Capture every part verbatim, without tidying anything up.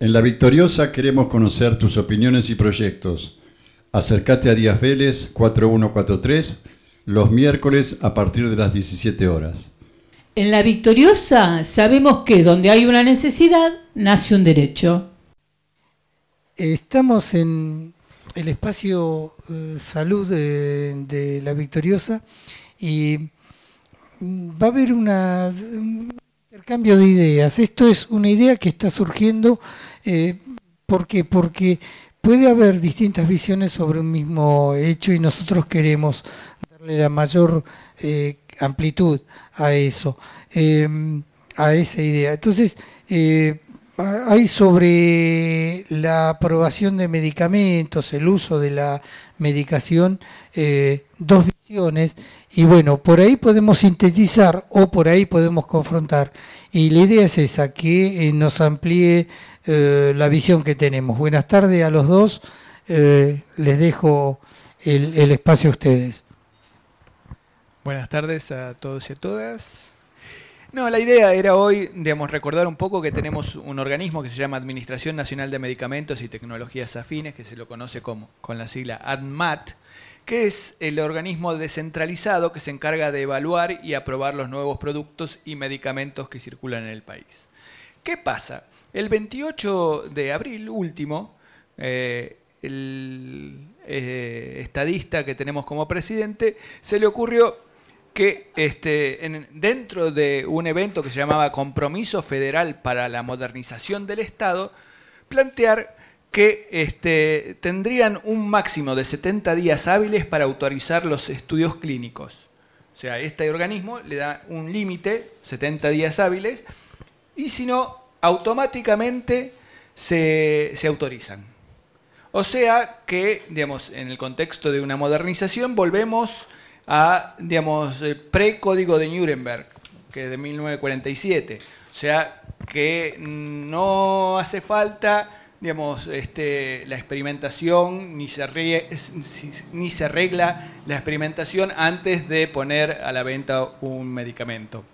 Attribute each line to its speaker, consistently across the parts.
Speaker 1: En La Victoriosa queremos conocer tus opiniones y proyectos. Acércate a Díaz Vélez cuatro uno cuatro tres los miércoles a partir de las diecisiete horas.
Speaker 2: En La Victoriosa sabemos que donde hay una necesidad, nace un derecho.
Speaker 3: Estamos en el espacio eh, salud de, de La Victoriosa y va a haber una, un intercambio de ideas. Esto es una idea que está surgiendo eh, porque, porque puede haber distintas visiones sobre un mismo hecho y nosotros queremos darle la mayor eh, amplitud a eso, eh, a esa idea. Entonces, eh, hay sobre la aprobación de medicamentos, el uso de la medicación, eh, dos visiones, y bueno, por ahí podemos sintetizar o por ahí podemos confrontar. Y la idea es esa, que eh, nos amplíe eh, la visión que tenemos. Buenas tardes a los dos, eh, les dejo el, el espacio a ustedes.
Speaker 4: Buenas tardes a todos y a todas. No, la idea era hoy, digamos, recordar un poco que tenemos un organismo que se llama Administración Nacional de Medicamentos y Tecnologías Afines, que se lo conoce como con la sigla ANMAT, que es el organismo descentralizado que se encarga de evaluar y aprobar los nuevos productos y medicamentos que circulan en el país. ¿Qué pasa? El veintiocho de abril último, eh, el eh, estadista que tenemos como presidente se le ocurrió que este, en, dentro de un evento que se llamaba Compromiso Federal para la Modernización del Estado, plantear que este, tendrían un máximo de setenta días hábiles para autorizar los estudios clínicos. O sea, este organismo le da un límite, setenta días hábiles, y si no, automáticamente se, se autorizan. O sea que, digamos, en el contexto de una modernización volvemos a, digamos, el pre-código de Nuremberg, que es de mil novecientos cuarenta y siete. O sea, que no hace falta, digamos, este, la experimentación, ni se, arregla, ni se arregla la experimentación antes de poner a la venta un medicamento.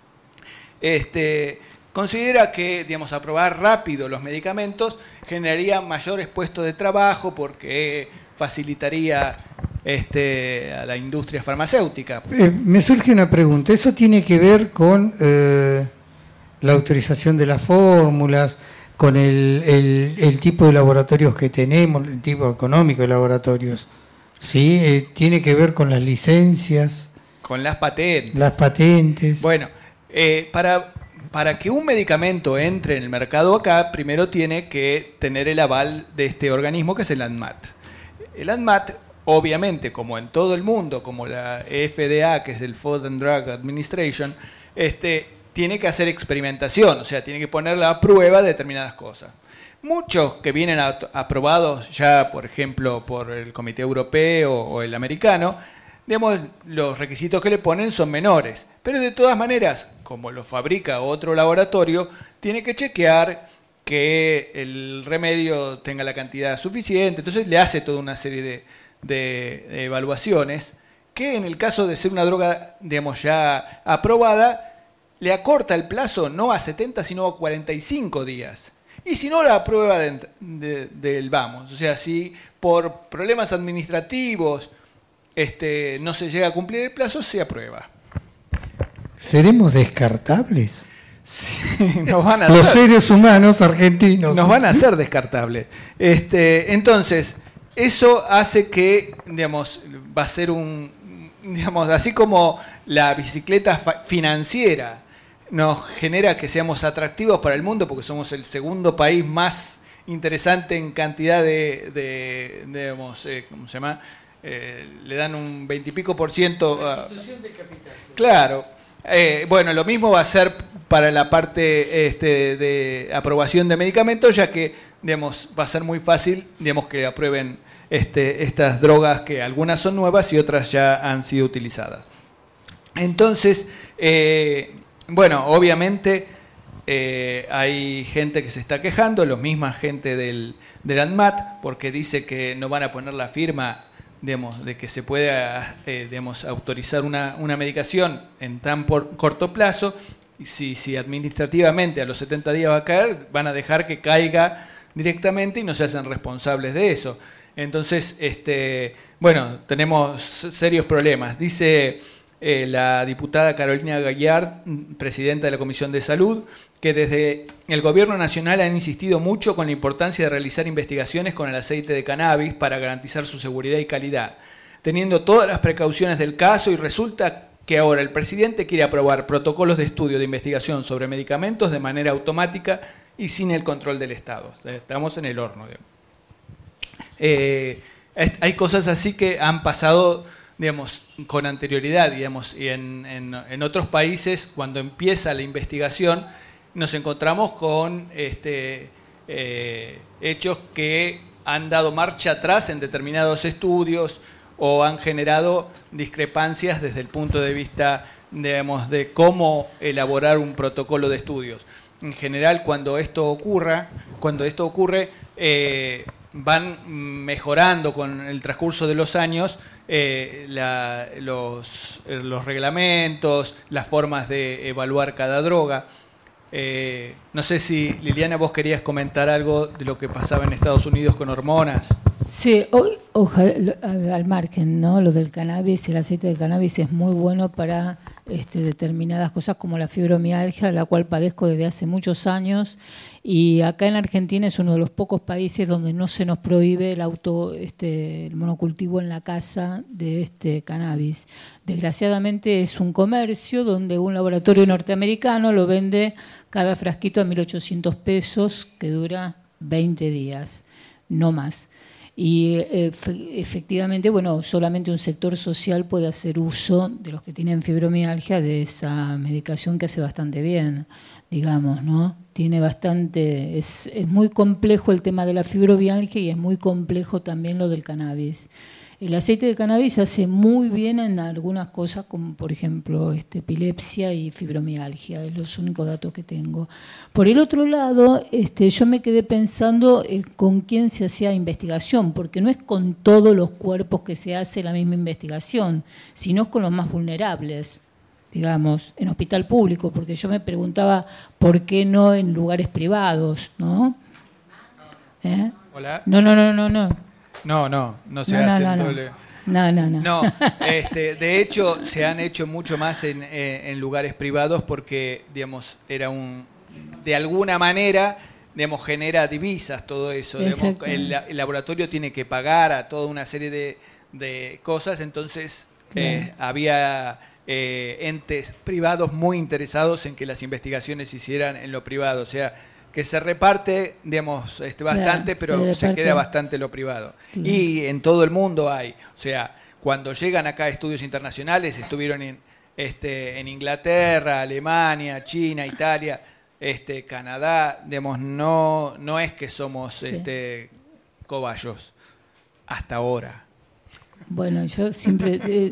Speaker 4: Este, considera que, digamos, aprobar rápido los medicamentos generaría mayores puestos de trabajo porque facilitaría Este, a la industria farmacéutica.
Speaker 3: Eh, me surge una pregunta. ¿Eso tiene que ver con eh, la autorización de las fórmulas, con el, el, el tipo de laboratorios que tenemos, el tipo económico de laboratorios? ¿Sí? Eh, ¿Tiene que ver con las licencias?
Speaker 4: Con las patentes.
Speaker 3: Las patentes.
Speaker 4: Bueno, eh, para, para que un medicamento entre en el mercado acá, primero tiene que tener el aval de este organismo que es el ANMAT. El ANMAT, obviamente, como en todo el mundo, como la F D A, que es el Food and Drug Administration, este, tiene que hacer experimentación, o sea, tiene que ponerla a prueba de determinadas cosas. Muchos que vienen a, aprobados ya, por ejemplo, por el Comité Europeo o el americano, digamos, los requisitos que le ponen son menores. Pero de todas maneras, como lo fabrica otro laboratorio, tiene que chequear que el remedio tenga la cantidad suficiente, entonces le hace toda una serie de De, de evaluaciones que en el caso de ser una droga, digamos, ya aprobada, le acorta el plazo no a setenta sino a cuarenta y cinco días. Y si no la aprueba del de, de vamos, o sea, si por problemas administrativos este, no se llega a cumplir el plazo, se aprueba.
Speaker 3: ¿Seremos descartables?
Speaker 4: Sí, nos van a
Speaker 3: Los
Speaker 4: hacer,
Speaker 3: seres humanos argentinos.
Speaker 4: Nos van a hacer descartables. Este, entonces, eso hace que, digamos, va a ser un, digamos, así como la bicicleta financiera nos genera que seamos atractivos para el mundo porque somos el segundo país más interesante en cantidad de, de, de digamos, eh, ¿cómo se llama? Eh, le dan un veintipico por ciento. A, de capital. Claro. Eh, bueno, lo mismo va a ser para la parte este, de aprobación de medicamentos, ya que, digamos, va a ser muy fácil, digamos, que aprueben este, estas drogas, que algunas son nuevas y otras ya han sido utilizadas. Entonces, eh, bueno, obviamente eh, hay gente que se está quejando, la misma gente del, del ANMAT, porque dice que no van a poner la firma, digamos, de que se pueda eh, digamos, autorizar una, una medicación en tan por, corto plazo, si, si administrativamente a los setenta días va a caer, van a dejar que caiga directamente y no se hacen responsables de eso. Entonces, este, bueno, tenemos serios problemas. Dice eh, la diputada Carolina Gallard, presidenta de la Comisión de Salud, que desde el Gobierno Nacional han insistido mucho con la importancia de realizar investigaciones con el aceite de cannabis para garantizar su seguridad y calidad, teniendo todas las precauciones del caso, y resulta que ahora el presidente quiere aprobar protocolos de estudio de investigación sobre medicamentos de manera automática y sin el control del Estado. Estamos en el horno, digamos. Eh, hay cosas así que han pasado, digamos, con anterioridad, digamos, y en, en, en otros países, cuando empieza la investigación, nos encontramos con este, eh, hechos que han dado marcha atrás en determinados estudios o han generado discrepancias desde el punto de vista, digamos, de cómo elaborar un protocolo de estudios. En general, cuando esto ocurra, cuando esto ocurre, eh, van mejorando con el transcurso de los años eh, la, los, los reglamentos, las formas de evaluar cada droga. Eh, no sé si, Liliana, vos querías comentar algo de lo que pasaba en Estados Unidos con hormonas.
Speaker 2: Sí, hoy, ojalá, al margen, ¿no? Lo del cannabis, el aceite de cannabis es muy bueno para este, determinadas cosas como la fibromialgia, la cual padezco desde hace muchos años, y acá en Argentina es uno de los pocos países donde no se nos prohíbe el auto, este, el monocultivo en la casa de este cannabis. Desgraciadamente es un comercio donde un laboratorio norteamericano lo vende cada frasquito a mil ochocientos pesos, que dura veinte días, no más. Y efectivamente, bueno, solamente un sector social puede hacer uso, de los que tienen fibromialgia, de esa medicación que hace bastante bien, digamos, ¿no? Tiene bastante, es, es muy complejo el tema de la fibromialgia y es muy complejo también lo del cannabis. El aceite de cannabis hace muy bien en algunas cosas, como por ejemplo este, epilepsia y fibromialgia, es los únicos datos que tengo. Por el otro lado, este, yo me quedé pensando eh, con quién se hacía investigación, porque no es con todos los cuerpos que se hace la misma investigación, sino con los más vulnerables, digamos, en hospital público, porque yo me preguntaba por qué no en lugares privados, ¿no? ¿Eh?
Speaker 4: Hola.
Speaker 2: No, no, no, no, no.
Speaker 4: No, no, no se
Speaker 2: no,
Speaker 4: hace
Speaker 2: no, no,
Speaker 4: doble.
Speaker 2: No, no, no.
Speaker 4: No, este, de hecho se han hecho mucho más en, en, en lugares privados porque, digamos, era un, de alguna manera, digamos, genera divisas todo eso. Digamos, el, el laboratorio tiene que pagar a toda una serie de, de cosas, entonces claro. eh, había eh, entes privados muy interesados en que las investigaciones se hicieran en lo privado, o sea, que se reparte, digamos, este, bastante, claro, pero se, se queda bastante lo privado. Claro. Y en todo el mundo hay. O sea, cuando llegan acá estudios internacionales, estuvieron en, este, en Inglaterra, Alemania, China, Italia, este, Canadá, digamos, no, no es que somos sí. este, cobayos, hasta ahora.
Speaker 2: Bueno, yo siempre... Eh,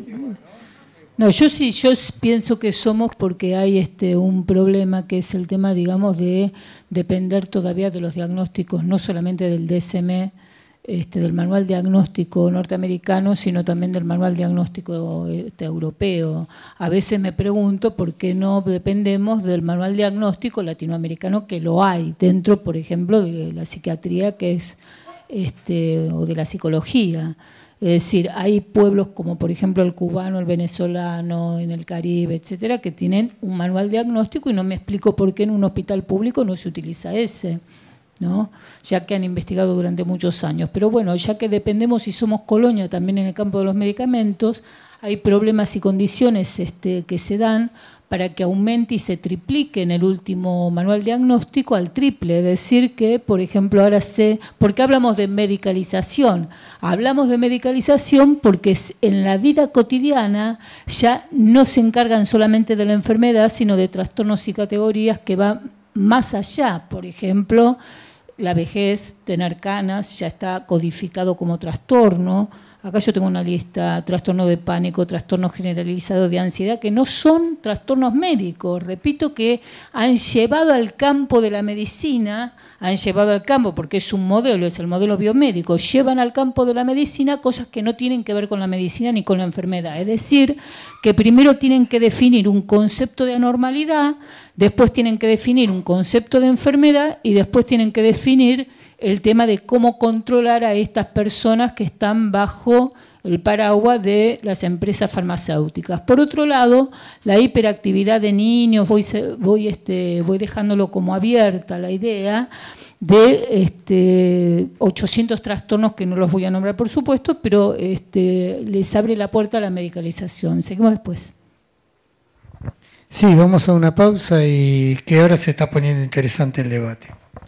Speaker 2: No, yo sí, yo pienso que somos porque hay este un problema que es el tema, digamos, de depender todavía de los diagnósticos, no solamente del D S M, este, del manual diagnóstico norteamericano, sino también del manual diagnóstico este, europeo. A veces me pregunto por qué no dependemos del manual diagnóstico latinoamericano, que lo hay dentro, por ejemplo, de la psiquiatría, que es este, o de la psicología. Es decir, hay pueblos como por ejemplo el cubano, el venezolano, en el Caribe, etcétera, que tienen un manual diagnóstico y no me explico por qué en un hospital público no se utiliza ese, ¿no? Ya que han investigado durante muchos años. Pero bueno, ya que dependemos y somos colonia también en el campo de los medicamentos, hay problemas y condiciones este, que se dan para que aumente y se triplique en el último manual diagnóstico al triple. Es decir que, por ejemplo, ahora se... ¿Por qué hablamos de medicalización? Hablamos de medicalización porque en la vida cotidiana ya no se encargan solamente de la enfermedad, sino de trastornos y categorías que van más allá. Por ejemplo, la vejez, tener canas, ya está codificado como trastorno. acá yo tengo una lista, trastorno de pánico, trastorno generalizado de ansiedad, que no son trastornos médicos, repito, que han llevado al campo de la medicina, han llevado al campo, porque es un modelo, es el modelo biomédico, llevan al campo de la medicina cosas que no tienen que ver con la medicina ni con la enfermedad. Es decir, que primero tienen que definir un concepto de anormalidad, después tienen que definir un concepto de enfermedad y después tienen que definir el tema de cómo controlar a estas personas que están bajo el paraguas de las empresas farmacéuticas. Por otro lado, la hiperactividad de niños, voy, voy, este, voy dejándolo como abierta la idea de este, ochocientos trastornos que no los voy a nombrar por supuesto, pero este, les abre la puerta a la medicalización. Seguimos después.
Speaker 3: Sí, vamos a una pausa y que ahora se está poniendo interesante el debate.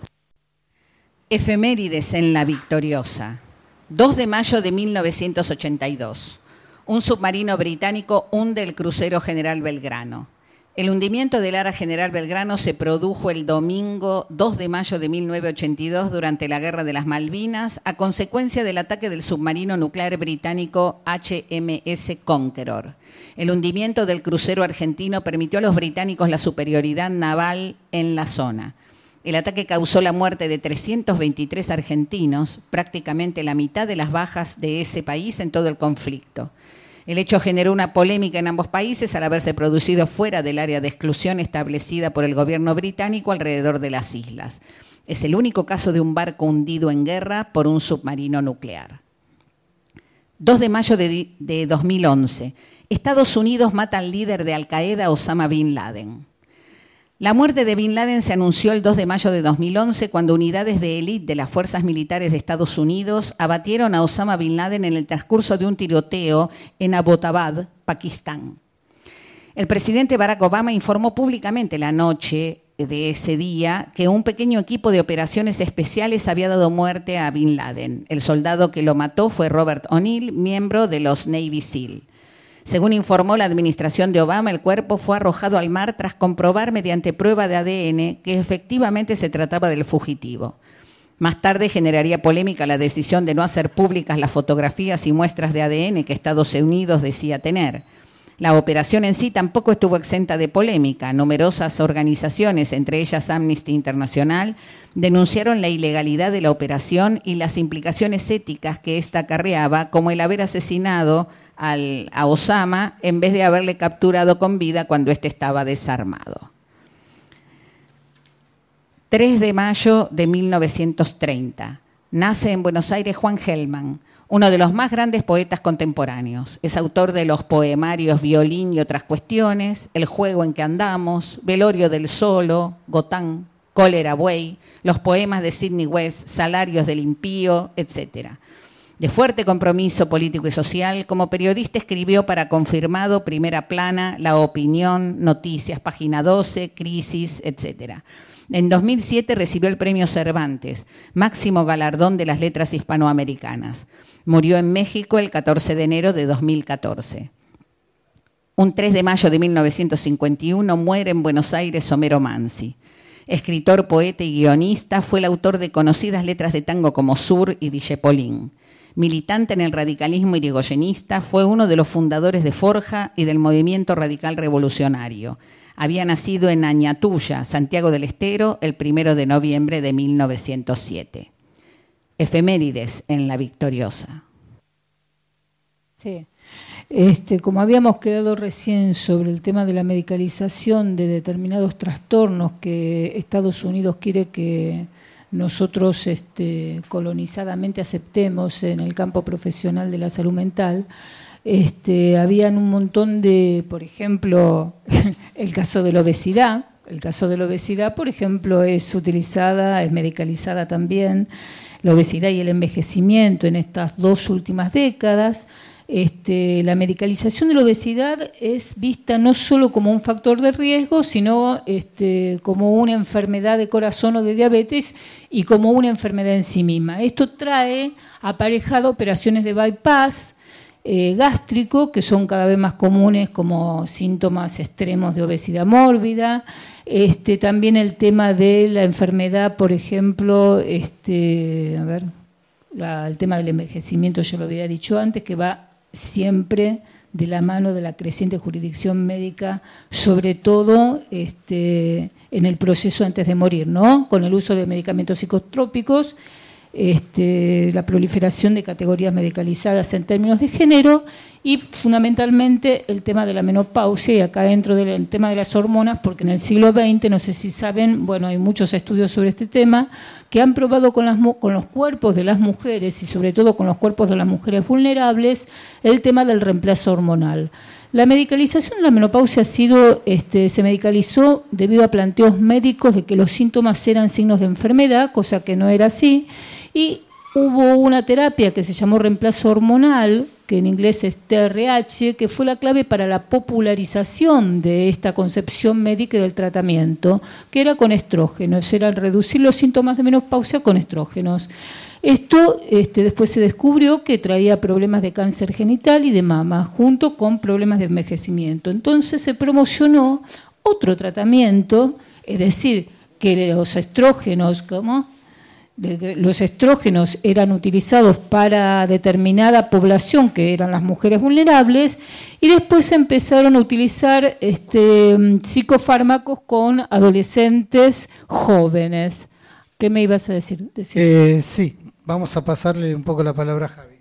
Speaker 5: Efemérides en La Victoriosa. dos de mayo de mil novecientos ochenta y dos. Un submarino británico hunde el crucero General Belgrano. El hundimiento del Ara General Belgrano se produjo el domingo dos de mayo de mil novecientos ochenta y dos durante la Guerra de las Malvinas a consecuencia del ataque del submarino nuclear británico H M S Conqueror. El hundimiento del crucero argentino permitió a los británicos la superioridad naval en la zona. El ataque causó la muerte de trescientos veintitrés argentinos, prácticamente la mitad de las bajas de ese país en todo el conflicto. El hecho generó una polémica en ambos países al haberse producido fuera del área de exclusión establecida por el gobierno británico alrededor de las islas. Es el único caso de un barco hundido en guerra por un submarino nuclear. dos de mayo de, de dos mil once. Estados Unidos mata al líder de Al-Qaeda, Osama Bin Laden. La muerte de Bin Laden se anunció el dos de mayo de dos mil once cuando unidades de élite de las fuerzas militares de Estados Unidos abatieron a Osama Bin Laden en el transcurso de un tiroteo en Abbottabad, Pakistán. El presidente Barack Obama informó públicamente la noche de ese día que un pequeño equipo de operaciones especiales había dado muerte a Bin Laden. El soldado que lo mató fue Robert O'Neill, miembro de los Navy SEAL. Según informó la administración de Obama, el cuerpo fue arrojado al mar tras comprobar mediante prueba de A D N que efectivamente se trataba del fugitivo. Más tarde generaría polémica la decisión de no hacer públicas las fotografías y muestras de A D N que Estados Unidos decía tener. La operación en sí tampoco estuvo exenta de polémica. Numerosas organizaciones, entre ellas Amnesty International, denunciaron la ilegalidad de la operación y las implicaciones éticas que ésta acarreaba, como el haber asesinado Al, a Osama en vez de haberle capturado con vida cuando éste estaba desarmado. tres de mayo de mil novecientos treinta. Nace en Buenos Aires Juan Gelman, uno de los más grandes poetas contemporáneos. Es autor de los poemarios Violín y otras cuestiones, El juego en que andamos, Velorio del Solo, Gotán, Cólera Buey, los poemas de Sidney West, Salarios del Impío, etcétera. De fuerte compromiso político y social, como periodista escribió para Confirmado, Primera Plana, La Opinión, Noticias, Página doce, Crisis, etcétera. En dos mil siete recibió el Premio Cervantes, máximo galardón de las letras hispanoamericanas. Murió en México el catorce de enero de dos mil catorce. Un tres de mayo de mil novecientos cincuenta y uno muere en Buenos Aires Homero Mansi. Escritor, poeta y guionista, fue el autor de conocidas letras de tango como Sur y Dijepolín. Militante en el radicalismo irigoyenista, fue uno de los fundadores de Forja y del movimiento radical revolucionario. Había nacido en Añatuya, Santiago del Estero, el primero de noviembre de mil novecientos siete. Efemérides en La Victoriosa.
Speaker 2: Sí. Este, como habíamos quedado recién sobre el tema de la medicalización de determinados trastornos que Estados Unidos quiere que nosotros este, colonizadamente aceptemos en el campo profesional de la salud mental, este, habían un montón de, por ejemplo, el caso de la obesidad. El caso de la obesidad, por ejemplo, es utilizada, es medicalizada también, la obesidad y el envejecimiento en estas dos últimas décadas. Este, la medicalización de la obesidad es vista no solo como un factor de riesgo, sino este, como una enfermedad de corazón o de diabetes y como una enfermedad en sí misma. Esto trae aparejado operaciones de bypass eh, gástrico, que son cada vez más comunes como síntomas extremos de obesidad mórbida. Este, también el tema de la enfermedad, por ejemplo, este, a ver... la, el tema del envejecimiento, yo lo había dicho antes, que va siempre de la mano de la creciente jurisdicción médica, sobre todo este, en el proceso antes de morir, ¿no? Con el uso de medicamentos psicotrópicos, este, la proliferación de categorías medicalizadas en términos de género y fundamentalmente el tema de la menopausia, y acá dentro del tema de las hormonas, porque en el siglo veinte, no sé si saben, bueno, hay muchos estudios sobre este tema, que han probado con, las, con los cuerpos de las mujeres y sobre todo con los cuerpos de las mujeres vulnerables el tema del reemplazo hormonal. La medicalización de la menopausia ha sido, este, se medicalizó debido a planteos médicos de que los síntomas eran signos de enfermedad, cosa que no era así, y hubo una terapia que se llamó reemplazo hormonal, que en inglés es T R H, que fue la clave para la popularización de esta concepción médica y del tratamiento, que era con estrógenos, era reducir los síntomas de menopausia con estrógenos. Esto este, después se descubrió que traía problemas de cáncer genital y de mama, junto con problemas de envejecimiento. Entonces se promocionó otro tratamiento, es decir, que los estrógenos, ¿cómo? Los estrógenos eran utilizados para determinada población, que eran las mujeres vulnerables, y después se empezaron a utilizar este, psicofármacos con adolescentes jóvenes. ¿Qué me ibas a decir? decir?
Speaker 3: Eh, sí, vamos a pasarle un poco la palabra a Javi.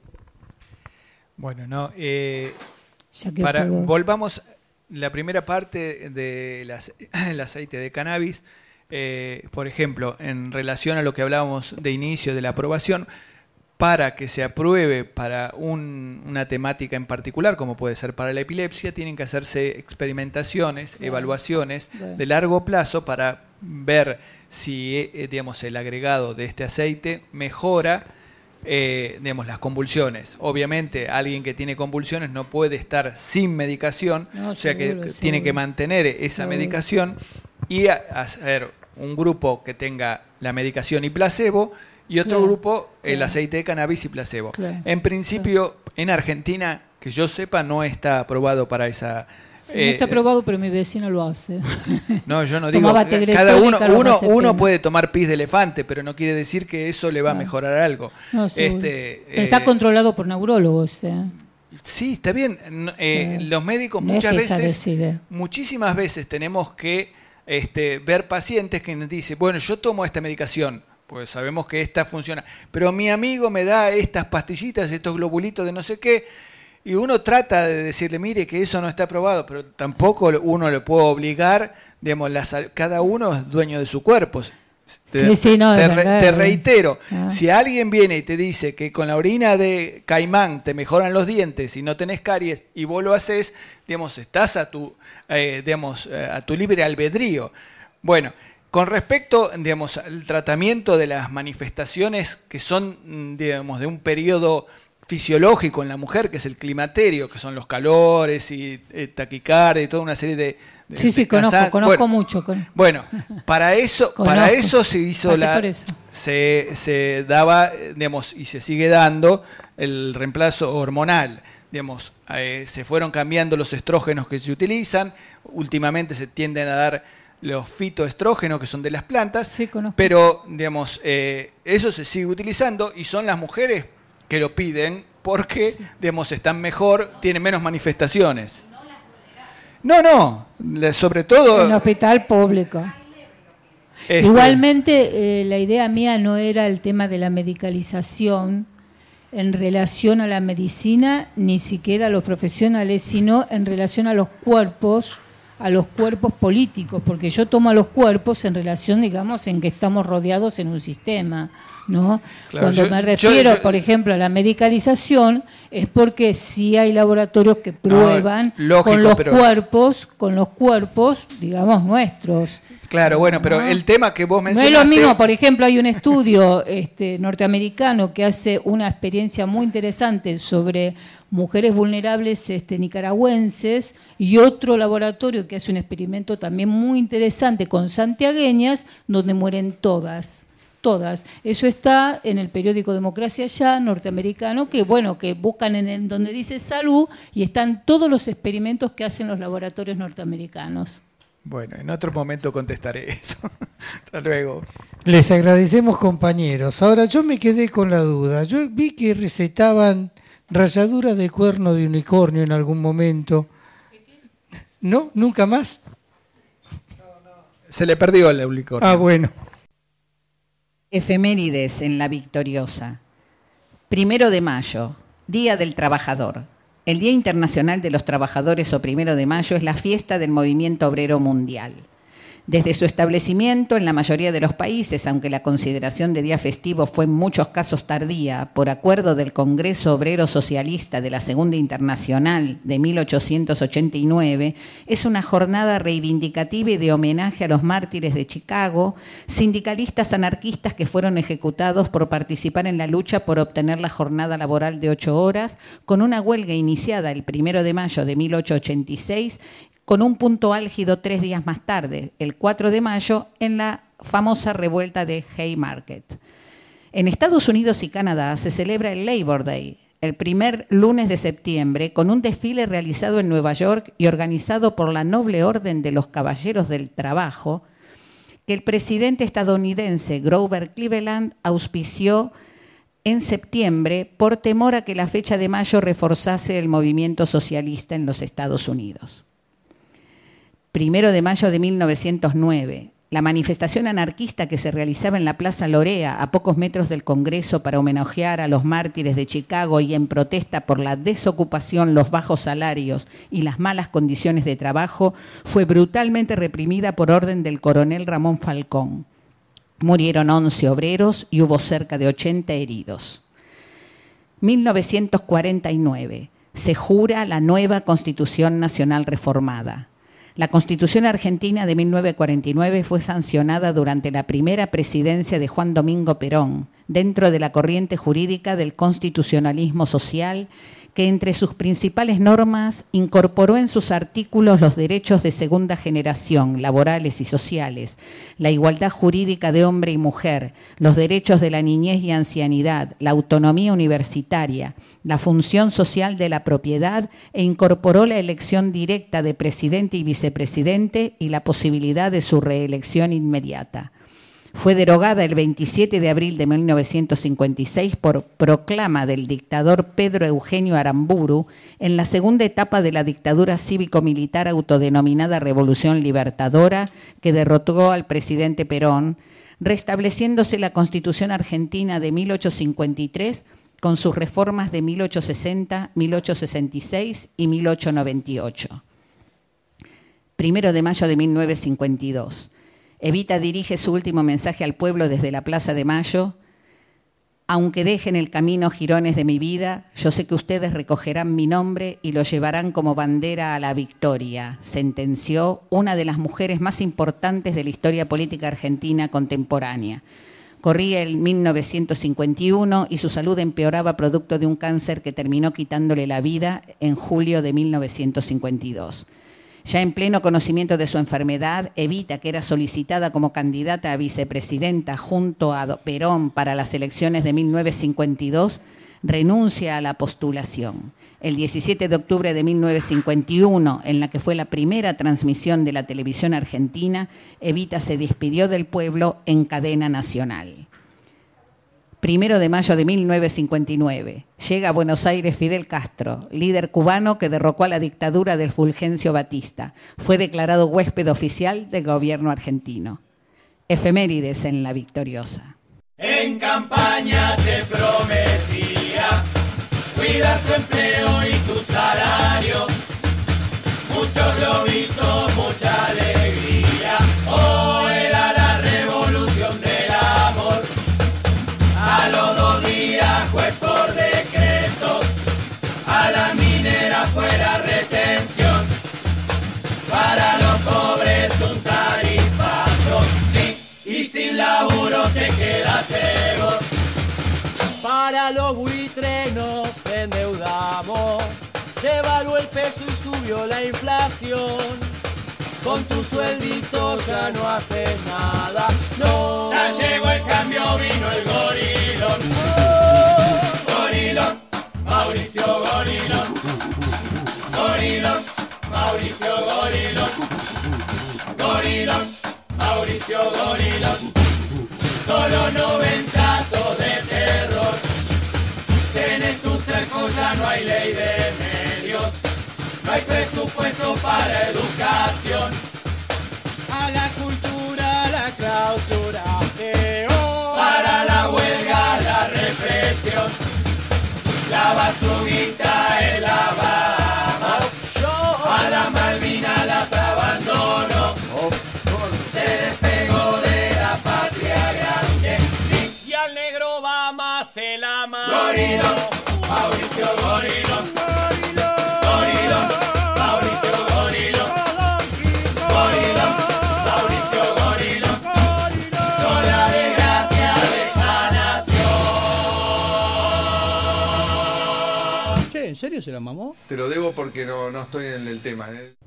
Speaker 4: Bueno, no, eh, para, volvamos la primera parte del aceite de cannabis. Eh, por ejemplo, en relación a lo que hablábamos de inicio de la aprobación, para que se apruebe para un, una temática en particular, como puede ser para la epilepsia, tienen que hacerse experimentaciones, bueno, evaluaciones bueno. de largo plazo para ver si eh, digamos, el agregado de este aceite mejora eh, digamos, las convulsiones. Obviamente, alguien que tiene convulsiones no puede estar sin medicación, no, o sea seguro, que seguro. tiene que mantener esa seguro. medicación y a, a hacer un grupo que tenga la medicación y placebo y otro claro, grupo el claro. aceite de cannabis y placebo. Claro, en principio, claro. en Argentina, que yo sepa, no está aprobado para esa...
Speaker 2: Sí, eh, no está aprobado, pero mi vecino lo hace.
Speaker 4: No, yo no digo... Cada uno uno, uno puede tomar pis de elefante, pero no quiere decir que eso le va claro. a mejorar algo. No, este,
Speaker 2: pero eh, está controlado por neurólogos, ¿eh?
Speaker 4: Sí, está bien. Eh, sí. Los médicos no muchas es veces, muchísimas veces tenemos que este, ver pacientes que nos dicen, bueno, yo tomo esta medicación, pues sabemos que esta funciona, pero mi amigo me da estas pastillitas, estos globulitos de no sé qué, y uno trata de decirle, mire, que eso no está aprobado, pero tampoco uno le puede obligar, digamos, la, cada uno es dueño de su cuerpo. Te,
Speaker 2: sí, sí, no,
Speaker 4: te,
Speaker 2: verdad,
Speaker 4: te reitero, ah. si alguien viene y te dice que con la orina de caimán te mejoran los dientes y no tenés caries y vos lo haces, digamos, estás a tu, eh, digamos, a tu libre albedrío. Bueno, con respecto, digamos, al tratamiento de las manifestaciones que son, digamos, de un periodo fisiológico en la mujer, que es el climaterio, que son los calores y eh, taquicardia y toda una serie de De,
Speaker 2: sí, sí, conozco, conozco bueno, mucho. Con...
Speaker 4: Bueno, para eso, para eso se hizo Así la, se, se daba, digamos, y se sigue dando el reemplazo hormonal. Digamos, eh, se fueron cambiando los estrógenos que se utilizan. Últimamente se tienden a dar los fitoestrógenos que son de las plantas,
Speaker 2: sí,
Speaker 4: pero digamos, eh, eso se sigue utilizando y son las mujeres que lo piden porque, sí. digamos, están mejor, tienen menos manifestaciones. No, no, sobre todo...
Speaker 2: En el hospital público. Este... Igualmente, eh, la idea mía no era el tema de la medicalización en relación a la medicina, ni siquiera a los profesionales, sino en relación a los cuerpos, a los cuerpos políticos, porque yo tomo a los cuerpos en relación, digamos, en que estamos rodeados en un sistema, ¿no? Claro, Cuando yo, me refiero, yo, yo, por ejemplo, a la medicalización, es porque sí hay laboratorios que prueban no, lógico, con los pero... cuerpos, con los cuerpos, digamos, nuestros.
Speaker 4: Claro, bueno, pero ¿no? el tema que vos mencionaste...
Speaker 2: No es lo mismo, por ejemplo, hay un estudio este, norteamericano que hace una experiencia muy interesante sobre mujeres vulnerables este, nicaragüenses y otro laboratorio que hace un experimento también muy interesante con santiagueñas donde mueren todas, todas. Eso está en el periódico Democracia Ya, norteamericano, que bueno, que buscan en el, donde dice salud y están todos los experimentos que hacen los laboratorios norteamericanos.
Speaker 4: Bueno, en otro momento contestaré eso. Hasta luego.
Speaker 3: Les agradecemos, compañeros. Ahora, yo me quedé con la duda. Yo vi que recetaban ralladuras de cuerno de unicornio en algún momento. ¿No? ¿Nunca más?
Speaker 4: Se le perdió el unicornio.
Speaker 3: Ah, bueno.
Speaker 5: Efemérides en La Victoriosa. Primero de mayo, Día del Trabajador. El Día Internacional de los Trabajadores o Primero de Mayo es la fiesta del movimiento obrero mundial. Desde su establecimiento en la mayoría de los países, aunque la consideración de día festivo fue en muchos casos tardía, por acuerdo del Congreso Obrero Socialista de la Segunda Internacional de mil ochocientos ochenta y nueve, es una jornada reivindicativa y de homenaje a los mártires de Chicago, sindicalistas anarquistas que fueron ejecutados por participar en la lucha por obtener la jornada laboral de ocho horas, con una huelga iniciada el primero de mayo de mil ochocientos ochenta y seis, con un punto álgido tres días más tarde, el cuatro de mayo, en la famosa revuelta de Haymarket. En Estados Unidos y Canadá se celebra el Labor Day, el primer lunes de septiembre, con un desfile realizado en Nueva York y organizado por la Noble Orden de los Caballeros del Trabajo, que el presidente estadounidense Grover Cleveland auspició en septiembre por temor a que la fecha de mayo reforzase el movimiento socialista en los Estados Unidos. Primero de mayo de mil novecientos nueve, la manifestación anarquista que se realizaba en la Plaza Lorea, a pocos metros del Congreso, para homenajear a los mártires de Chicago y en protesta por la desocupación, los bajos salarios y las malas condiciones de trabajo, fue brutalmente reprimida por orden del coronel Ramón Falcón. Murieron once obreros y hubo cerca de ochenta heridos. mil novecientos cuarenta y nueve, se jura la nueva Constitución Nacional Reformada. La Constitución Argentina de mil novecientos cuarenta y nueve fue sancionada durante la primera presidencia de Juan Domingo Perón, dentro de la corriente jurídica del constitucionalismo social, que entre sus principales normas incorporó en sus artículos los derechos de segunda generación, laborales y sociales, la igualdad jurídica de hombre y mujer, los derechos de la niñez y ancianidad, la autonomía universitaria, la función social de la propiedad e incorporó la elección directa de presidente y vicepresidente y la posibilidad de su reelección inmediata. Fue derogada el veintisiete de abril de mil novecientos cincuenta y seis por proclama del dictador Pedro Eugenio Aramburu en la segunda etapa de la dictadura cívico-militar autodenominada Revolución Libertadora, que derrotó al presidente Perón, restableciéndose la Constitución Argentina de mil ochocientos cincuenta y tres con sus reformas de mil ochocientos sesenta, mil ochocientos sesenta y seis y mil ochocientos noventa y ocho. Primero de mayo de mil novecientos cincuenta y dos. Evita dirige su último mensaje al pueblo desde la Plaza de Mayo. Aunque dejen el camino jirones de mi vida, yo sé que ustedes recogerán mi nombre y lo llevarán como bandera a la victoria, sentenció una de las mujeres más importantes de la historia política argentina contemporánea. Corría el mil novecientos cincuenta y uno y su salud empeoraba producto de un cáncer que terminó quitándole la vida en julio de mil novecientos cincuenta y dos. Ya en pleno conocimiento de su enfermedad, Evita, que era solicitada como candidata a vicepresidenta junto a Perón para las elecciones de mil novecientos cincuenta y dos, renuncia a la postulación. El diecisiete de octubre de mil novecientos cincuenta y uno, en la que fue la primera transmisión de la televisión argentina, Evita se despidió del pueblo en cadena nacional. Primero de mayo de mil novecientos cincuenta y nueve, llega a Buenos Aires Fidel Castro, líder cubano que derrocó a la dictadura del Fulgencio Batista. Fue declarado huésped oficial del gobierno argentino. Efemérides en La Victoriosa.
Speaker 6: En campaña te prometía cuidar tu empleo y tu salario. Muchos globitos, mucha alegría. Oh, era la revolución del amor. A los dos días, juez por decreto, a la minera fuera retención. Para los pobres un tarifazo, sí, y sin laburo te quedaste vos.
Speaker 7: Para los buitres nos endeudamos, devaluó el peso y subió la inflación. Con tu sueldito ya no haces nada, no.
Speaker 6: Ya llegó el cambio, vino el gorilón. Oh. Gorilón, Mauricio Gorilón. Gorilón, Mauricio Gorilón. Mauricio Gorilón. Solo noventazos de terror. Tenés tu cerco, ya no hay ley de medios. No hay presupuesto para educación.
Speaker 7: A la cultura, la clausura. Eh, oh.
Speaker 6: Para la huelga, la represión. La basurita en la Bahamas. A la Malvina las abandonó. Se despegó de la patria grande.
Speaker 7: Y al negro va más el ama.
Speaker 6: Gorilón, Mauricio Gorilón. Gorilón, Mauricio Gorilón. Gorilón, Mauricio Gorilón. Son la desgracia de esta nación.
Speaker 8: Che, ¿en serio se la mamó?
Speaker 9: Te lo debo porque no, no estoy en el tema. ¿eh?